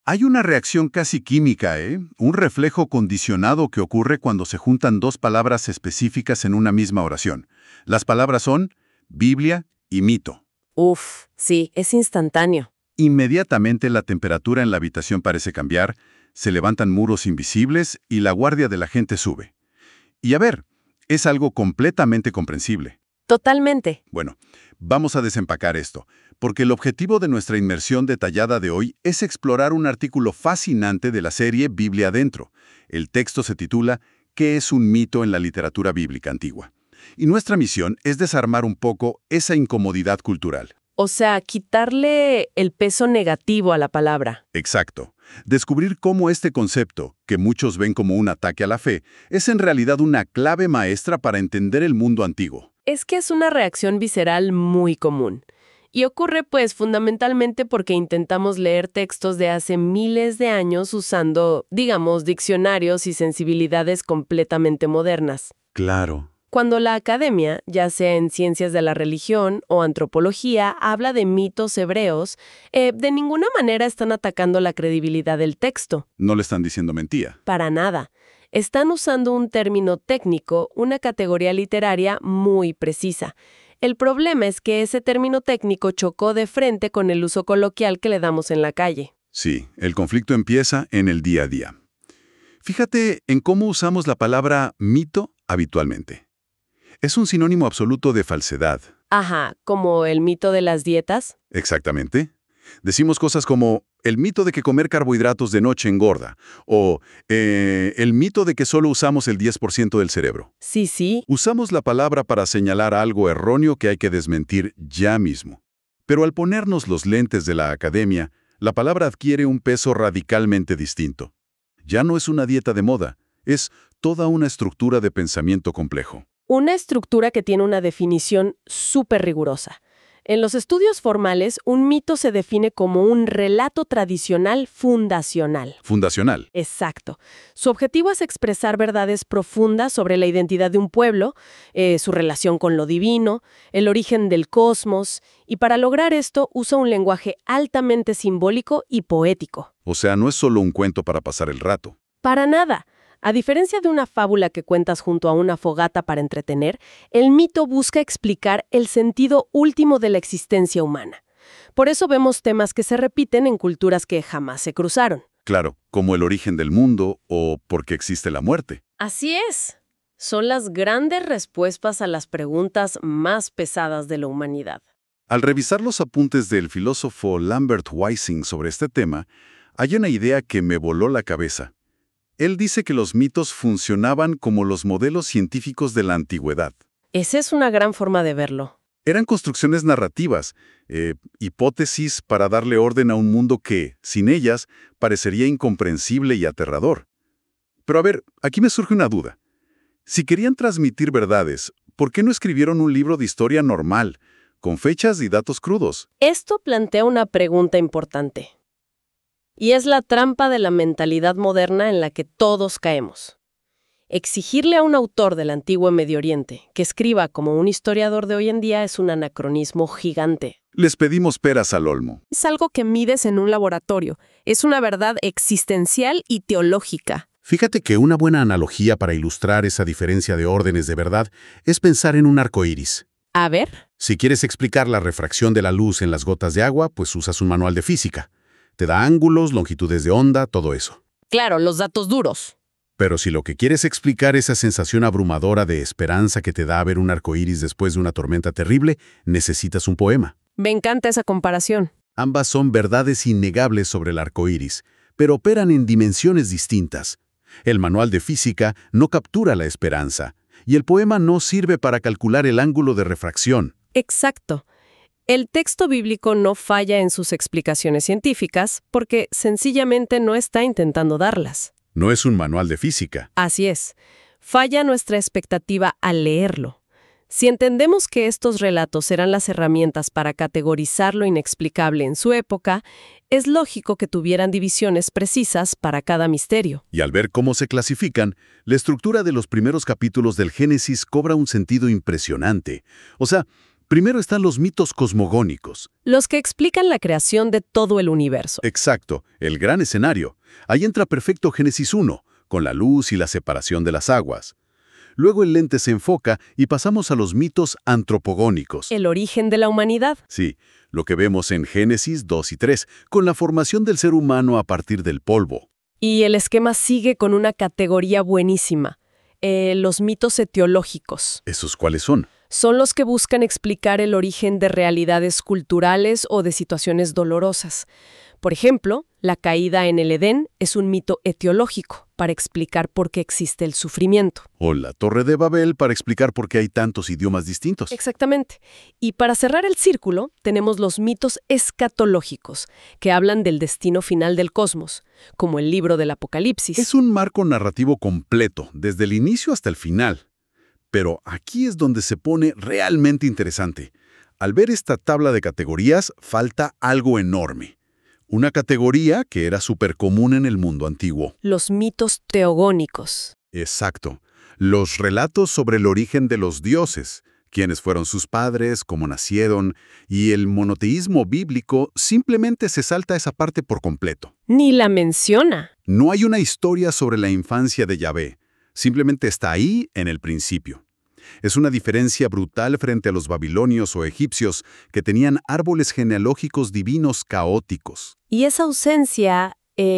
Hay una reacción casi química, ¿eh? Un reflejo condicionado que ocurre cuando se juntan dos palabras específicas en una misma oración. Las palabras son Biblia y mito. Uf, sí, es instantáneo. Inmediatamente la temperatura en la habitación parece cambiar, se levantan muros invisibles y la guardia de la gente sube. Y a ver, es algo completamente comprensible. Totalmente. Bueno, vamos a desempacar esto, porque el objetivo de nuestra inmersión detallada de hoy es explorar un artículo fascinante de la serie Biblia Adentro. El texto se titula ¿Qué es un mito en la literatura bíblica antigua? Y nuestra misión es desarmar un poco esa incomodidad cultural. O sea, quitarle el peso negativo a la palabra. Exacto. Descubrir cómo este concepto, que muchos ven como un ataque a la fe, es en realidad una clave maestra para entender el mundo antiguo. Es que es una reacción visceral muy común. Y ocurre pues fundamentalmente porque intentamos leer textos de hace miles de años usando, digamos, diccionarios y sensibilidades completamente modernas. Claro. Cuando la academia, ya sea en ciencias de la religión o antropología, habla de mitos hebreos, de ninguna manera están atacando la credibilidad del texto. No le están diciendo mentira. Para nada. Están usando un término técnico, una categoría literaria muy precisa. El problema es que ese término técnico chocó de frente con el uso coloquial que le damos en la calle. Sí, el conflicto empieza en el día a día. Fíjate en cómo usamos la palabra mito habitualmente. Es un sinónimo absoluto de falsedad. Ajá, como el mito de las dietas. Exactamente. Decimos cosas como el mito de que comer carbohidratos de noche engorda o el mito de que solo usamos el 10% del cerebro. Sí, sí. Usamos la palabra para señalar algo erróneo que hay que desmentir ya mismo. Pero al ponernos los lentes de la academia, la palabra adquiere un peso radicalmente distinto. Ya no es una dieta de moda, es toda una estructura de pensamiento complejo. Una estructura que tiene una definición súper rigurosa. En los estudios formales, un mito se define como un relato tradicional fundacional. Fundacional. Exacto. Su objetivo es expresar verdades profundas sobre la identidad de un pueblo, su relación con lo divino, el origen del cosmos, y para lograr esto usa un lenguaje altamente simbólico y poético. O sea, no es solo un cuento para pasar el rato. Para nada. A diferencia de una fábula que cuentas junto a una fogata para entretener, el mito busca explicar el sentido último de la existencia humana. Por eso vemos temas que se repiten en culturas que jamás se cruzaron. Claro, como el origen del mundo o por qué existe la muerte. Así es. Son las grandes respuestas a las preguntas más pesadas de la humanidad. Al revisar los apuntes del filósofo Lambert Weissing sobre este tema, hay una idea que me voló la cabeza. Él dice que los mitos funcionaban como los modelos científicos de la antigüedad. Esa es una gran forma de verlo. Eran construcciones narrativas, hipótesis para darle orden a un mundo que, sin ellas, parecería incomprensible y aterrador. Pero a ver, aquí me surge una duda. Si querían transmitir verdades, ¿por qué no escribieron un libro de historia normal, con fechas y datos crudos? Esto plantea una pregunta importante. Y es la trampa de la mentalidad moderna en la que todos caemos. Exigirle a un autor del antiguo Medio Oriente que escriba como un historiador de hoy en día es un anacronismo gigante. Les pedimos peras al olmo. Es algo que mides en un laboratorio. Es una verdad existencial y teológica. Fíjate que una buena analogía para ilustrar esa diferencia de órdenes de verdad es pensar en un arco iris. A ver. Si quieres explicar la refracción de la luz en las gotas de agua, pues usas un manual de física. Te da ángulos, longitudes de onda, todo eso. Claro, los datos duros. Pero si lo que quieres explicar es esa sensación abrumadora de esperanza que te da ver un arco iris después de una tormenta terrible, necesitas un poema. Me encanta esa comparación. Ambas son verdades innegables sobre el arco iris, pero operan en dimensiones distintas. El manual de física no captura la esperanza, y el poema no sirve para calcular el ángulo de refracción. Exacto. El texto bíblico no falla en sus explicaciones científicas porque sencillamente no está intentando darlas. No es un manual de física. Así es. Falla nuestra expectativa al leerlo. Si entendemos que estos relatos eran las herramientas para categorizar lo inexplicable en su época, es lógico que tuvieran divisiones precisas para cada misterio. Y al ver cómo se clasifican, la estructura de los primeros capítulos del Génesis cobra un sentido impresionante. O sea, Primero están los mitos cosmogónicos. Los que explican la creación de todo el universo. Exacto, el gran escenario. Ahí entra perfecto Génesis 1, con la luz y la separación de las aguas. Luego el lente se enfoca y pasamos a los mitos antropogónicos. El origen de la humanidad. Sí, lo que vemos en Génesis 2 y 3, con la formación del ser humano a partir del polvo. Y el esquema sigue con una categoría buenísima. Los mitos etiológicos. ¿Esos cuáles son? Son los que buscan explicar el origen de realidades culturales o de situaciones dolorosas. Por ejemplo, la caída en el Edén es un mito etiológico para explicar por qué existe el sufrimiento. O la Torre de Babel para explicar por qué hay tantos idiomas distintos. Exactamente. Y para cerrar el círculo, tenemos los mitos escatológicos, que hablan del destino final del cosmos, como el libro del Apocalipsis. Es un marco narrativo completo, desde el inicio hasta el final. Pero aquí es donde se pone realmente interesante. Al ver esta tabla de categorías, falta algo enorme. Una categoría que era súper común en el mundo antiguo. Los mitos teogónicos. Exacto. Los relatos sobre el origen de los dioses, quiénes fueron sus padres, cómo nacieron, y el monoteísmo bíblico simplemente se salta esa parte por completo. Ni la menciona. No hay una historia sobre la infancia de Yahvé. Simplemente está ahí en el principio. Es una diferencia brutal frente a los babilonios o egipcios, que tenían árboles genealógicos divinos caóticos. Y esa ausencia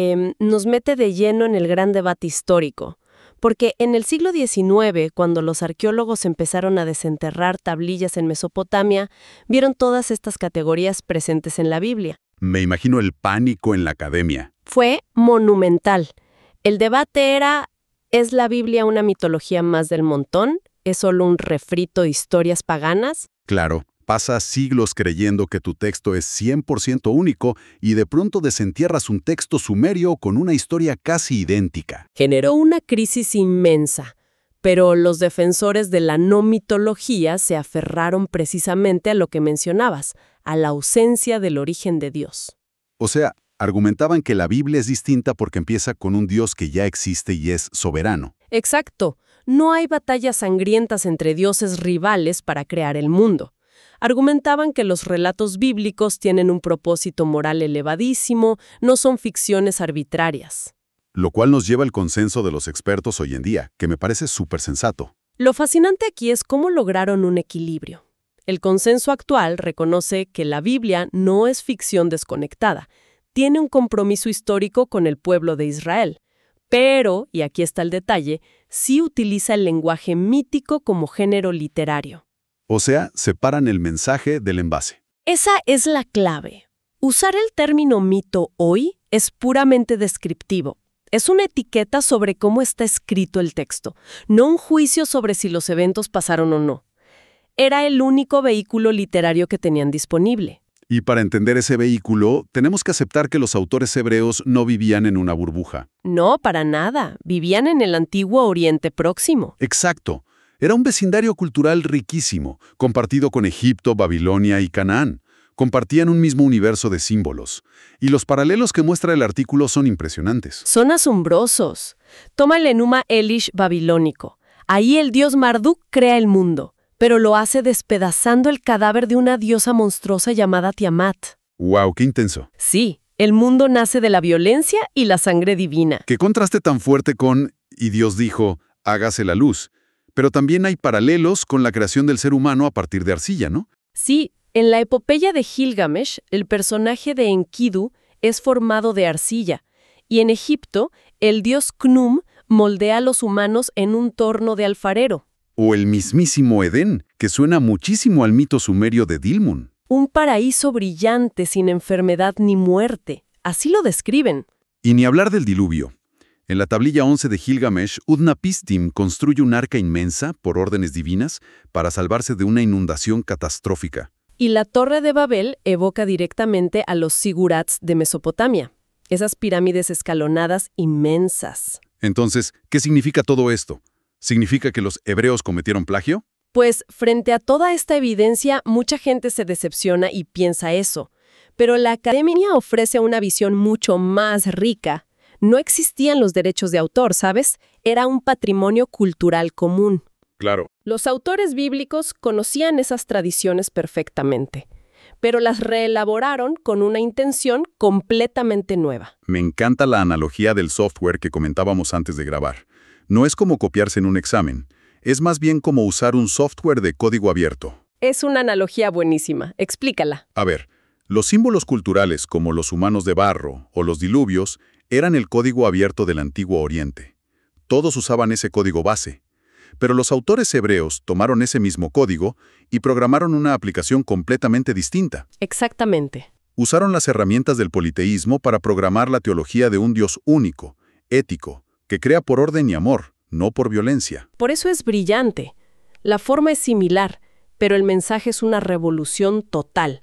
nos mete de lleno en el gran debate histórico. Porque en el siglo XIX, cuando los arqueólogos empezaron a desenterrar tablillas en Mesopotamia, vieron todas estas categorías presentes en la Biblia. Me imagino el pánico en la academia. Fue monumental. El debate era, ¿es la Biblia una mitología más del montón? ¿Es solo un refrito de historias paganas? Claro, pasas siglos creyendo que tu texto es 100% único y de pronto desentierras un texto sumerio con una historia casi idéntica. Generó una crisis inmensa, pero los defensores de la no mitología se aferraron precisamente a lo que mencionabas, a la ausencia del origen de Dios. O sea, argumentaban que la Biblia es distinta porque empieza con un Dios que ya existe y es soberano. Exacto. No hay batallas sangrientas entre dioses rivales para crear el mundo. Argumentaban que los relatos bíblicos tienen un propósito moral elevadísimo, no son ficciones arbitrarias. Lo cual nos lleva al consenso de los expertos hoy en día, que me parece súper sensato. Lo fascinante aquí es cómo lograron un equilibrio. El consenso actual reconoce que la Biblia no es ficción desconectada, tiene un compromiso histórico con el pueblo de Israel. Pero, y aquí está el detalle, sí utiliza el lenguaje mítico como género literario. O sea, separan el mensaje del envase. Esa es la clave. Usar el término mito hoy es puramente descriptivo. Es una etiqueta sobre cómo está escrito el texto, no un juicio sobre si los eventos pasaron o no. Era el único vehículo literario que tenían disponible. Y para entender ese vehículo, tenemos que aceptar que los autores hebreos no vivían en una burbuja. No, para nada. Vivían en el antiguo Oriente Próximo. Exacto. Era un vecindario cultural riquísimo, compartido con Egipto, Babilonia y Canaán. Compartían un mismo universo de símbolos. Y los paralelos que muestra el artículo son impresionantes. Son asombrosos. Toma el Enuma Elish babilónico. Ahí el dios Marduk crea el mundo, pero lo hace despedazando el cadáver de una diosa monstruosa llamada Tiamat. ¡Wow! ¡Qué intenso! Sí, el mundo nace de la violencia y la sangre divina. Qué contraste tan fuerte con, y Dios dijo, hágase la luz. Pero también hay paralelos con la creación del ser humano a partir de arcilla, ¿no? Sí, en la epopeya de Gilgamesh, el personaje de Enkidu es formado de arcilla, y en Egipto, el dios Khnum moldea a los humanos en un torno de alfarero. O el mismísimo Edén, que suena muchísimo al mito sumerio de Dilmun. Un paraíso brillante sin enfermedad ni muerte. Así lo describen. Y ni hablar del diluvio. En la tablilla 11 de Gilgamesh, Utnapishtim construye un arca inmensa, por órdenes divinas, para salvarse de una inundación catastrófica. Y la Torre de Babel evoca directamente a los zigurats de Mesopotamia, esas pirámides escalonadas inmensas. Entonces, ¿qué significa todo esto? ¿Significa que los hebreos cometieron plagio? Pues, frente a toda esta evidencia, mucha gente se decepciona y piensa eso. Pero la academia ofrece una visión mucho más rica. No existían los derechos de autor, ¿sabes? Era un patrimonio cultural común. Claro. Los autores bíblicos conocían esas tradiciones perfectamente, pero las reelaboraron con una intención completamente nueva. Me encanta la analogía del software que comentábamos antes de grabar. No es como copiarse en un examen, es más bien como usar un software de código abierto. Es una analogía buenísima. Explícala. A ver, los símbolos culturales como los humanos de barro o los diluvios eran el código abierto del Antiguo Oriente. Todos usaban ese código base. Pero los autores hebreos tomaron ese mismo código y programaron una aplicación completamente distinta. Exactamente. Usaron las herramientas del politeísmo para programar la teología de un Dios único, ético, que crea por orden y amor, no por violencia. Por eso es brillante. La forma es similar, pero el mensaje es una revolución total.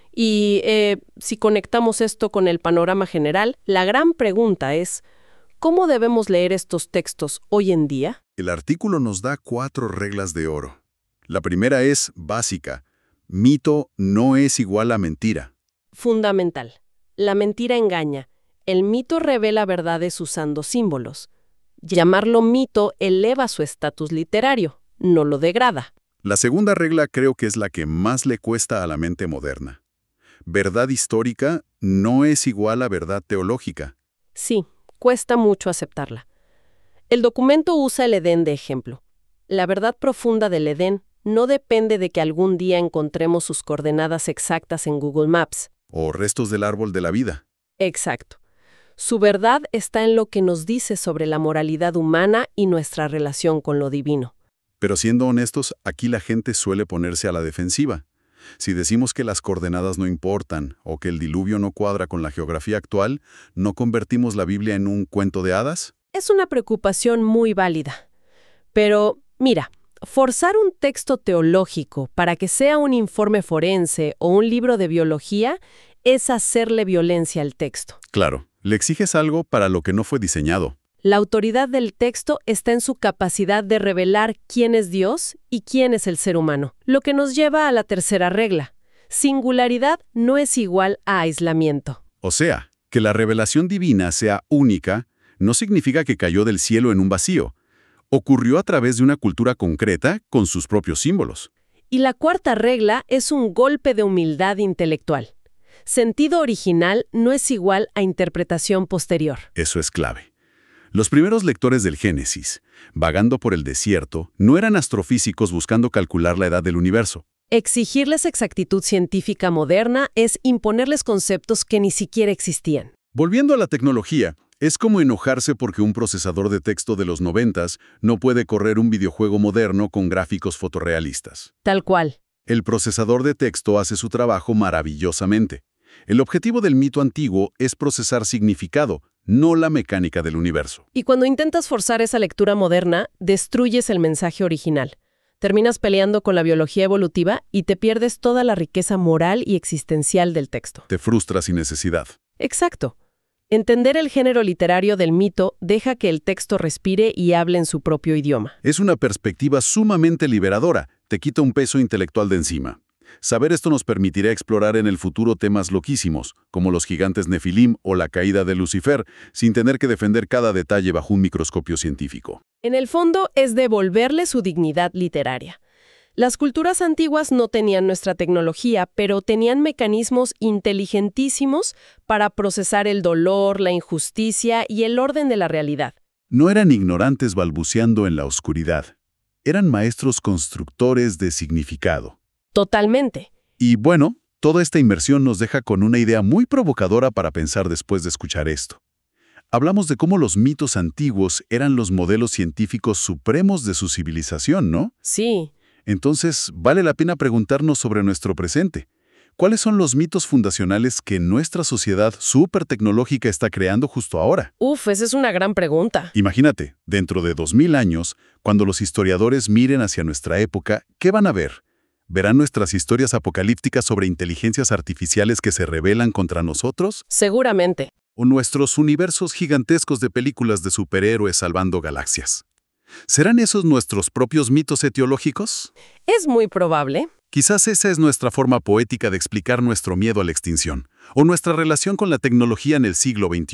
Y si conectamos esto con el panorama general, la gran pregunta es, ¿cómo debemos leer estos textos hoy en día? El artículo nos da 4 reglas de oro. La primera es básica. Mito no es igual a mentira. Fundamental. La mentira engaña. El mito revela verdades usando símbolos. Llamarlo mito eleva su estatus literario, no lo degrada. La segunda regla creo que es la que más le cuesta a la mente moderna. Verdad histórica no es igual a verdad teológica. Sí, cuesta mucho aceptarla. El documento usa el Edén de ejemplo. La verdad profunda del Edén no depende de que algún día encontremos sus coordenadas exactas en Google Maps. O restos del árbol de la vida. Exacto. Su verdad está en lo que nos dice sobre la moralidad humana y nuestra relación con lo divino. Pero siendo honestos, aquí la gente suele ponerse a la defensiva. Si decimos que las coordenadas no importan o que el diluvio no cuadra con la geografía actual, ¿no convertimos la Biblia en un cuento de hadas? Es una preocupación muy válida. Pero, mira, forzar un texto teológico para que sea un informe forense o un libro de biología es hacerle violencia al texto. Claro, le exiges algo para lo que no fue diseñado. La autoridad del texto está en su capacidad de revelar quién es Dios y quién es el ser humano, lo que nos lleva a la tercera regla. Singularidad no es igual a aislamiento. O sea, que la revelación divina sea única no significa que cayó del cielo en un vacío. Ocurrió a través de una cultura concreta con sus propios símbolos. Y la cuarta regla es un golpe de humildad intelectual. Sentido original no es igual a interpretación posterior. Eso es clave. Los primeros lectores del Génesis, vagando por el desierto, no eran astrofísicos buscando calcular la edad del universo. Exigirles exactitud científica moderna es imponerles conceptos que ni siquiera existían. Volviendo a la tecnología, es como enojarse porque un procesador de texto de los 90s no puede correr un videojuego moderno con gráficos fotorrealistas. Tal cual. El procesador de texto hace su trabajo maravillosamente. El objetivo del mito antiguo es procesar significado, no la mecánica del universo. Y cuando intentas forzar esa lectura moderna, destruyes el mensaje original. Terminas peleando con la biología evolutiva y te pierdes toda la riqueza moral y existencial del texto. Te frustras sin necesidad. Exacto. Entender el género literario del mito deja que el texto respire y hable en su propio idioma. Es una perspectiva sumamente liberadora. Te quita un peso intelectual de encima. Saber esto nos permitirá explorar en el futuro temas loquísimos, como los gigantes Nefilim o la caída de Lucifer, sin tener que defender cada detalle bajo un microscopio científico. En el fondo, es devolverle su dignidad literaria. Las culturas antiguas no tenían nuestra tecnología, pero tenían mecanismos inteligentísimos para procesar el dolor, la injusticia y el orden de la realidad. No eran ignorantes balbuceando en la oscuridad. Eran maestros constructores de significado. Totalmente. Y bueno, toda esta inmersión nos deja con una idea muy provocadora para pensar después de escuchar esto. Hablamos de cómo los mitos antiguos eran los modelos científicos supremos de su civilización, ¿no? Sí. Entonces, vale la pena preguntarnos sobre nuestro presente. ¿Cuáles son los mitos fundacionales que nuestra sociedad súper tecnológica está creando justo ahora? Esa es una gran pregunta. Imagínate, dentro de 2000 años, cuando los historiadores miren hacia nuestra época, ¿qué van a ver? ¿Verán nuestras historias apocalípticas sobre inteligencias artificiales que se rebelan contra nosotros? Seguramente. ¿O nuestros universos gigantescos de películas de superhéroes salvando galaxias? ¿Serán esos nuestros propios mitos etiológicos? Es muy probable. Quizás esa es nuestra forma poética de explicar nuestro miedo a la extinción, o nuestra relación con la tecnología en el siglo XXI.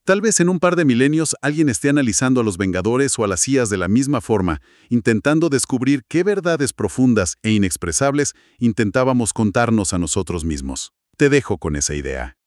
Tal vez en un par de milenios alguien esté analizando a los Vengadores o a las IAs de la misma forma, intentando descubrir qué verdades profundas e inexpresables intentábamos contarnos a nosotros mismos. Te dejo con esa idea.